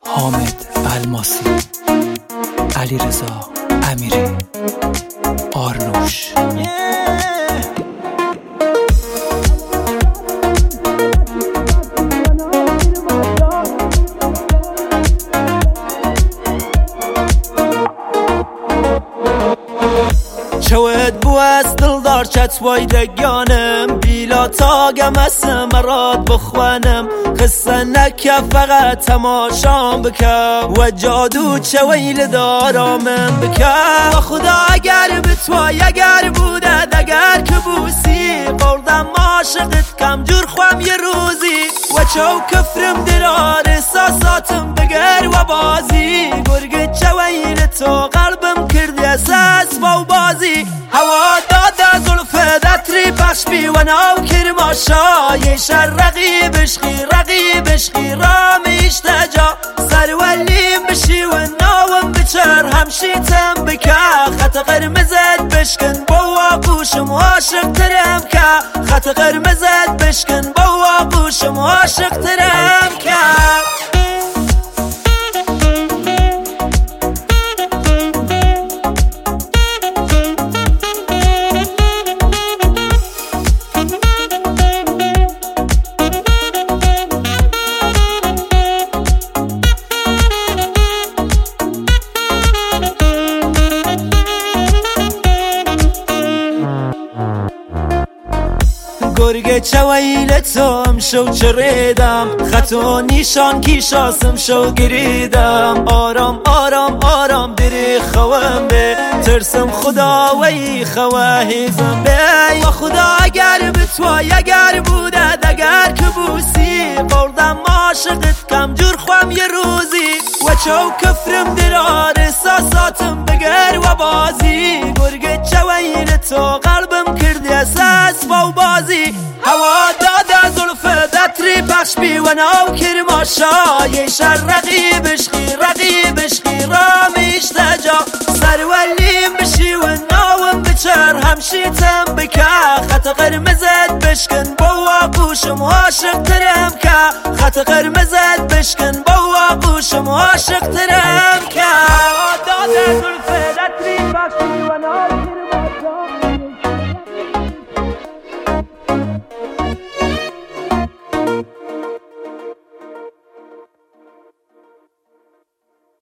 حامد الماسی، علیرضا امیری، آرنوش. چوید بو از دلدار چت وایدگانم بیلا تاگم اسم مراد بخوانم قصه نکه فقط تماشام بکم و جادو چویل دارامم بکم و خدا اگر بتوای اگر بودد اگر که بوسی قردم عاشقت کم جور خوام یه روزی و چو کفرم درار احساساتم بگر و بازی گرگ چویل تو قلبم کردی اساس با بازی هوا داده زلفه دتری پخش بی و ناو کرماشا یه شر رقیبش خی رامیش تجا سر ولیم بشی و ناوم بچر همشیتم بکه خط قرمزت بشکن با واقوشم عاشق ترم که خط قرمزت بشکن با واقوشم عاشق ترم که گرگ چویل توم شو چریدم خط و نیشان کیشاسم شو گریدم آرام آرام آرام دری خوام به ترسم خدا وی خواهیزم به و خدا اگر بتوای اگر بودد اگر که بوسی قردم عاشقت کم جور خوام یه روزی و چو کفرم درار احساساتم بگر و بازی گرگ چویل تو قلبم کردی اساس با بازی هوا داده زلفه دتری پخش بی و ناو کرماشا یه شر رقیبش خی رامیش تجا سر ولیم بشی و ناوم بچر همشیتم بکه خط قرمزت بشکن با واقوشم عاشق ترم که خط قرمزت بشکن با واقوشم عاشق ترم که هوا داده زلفه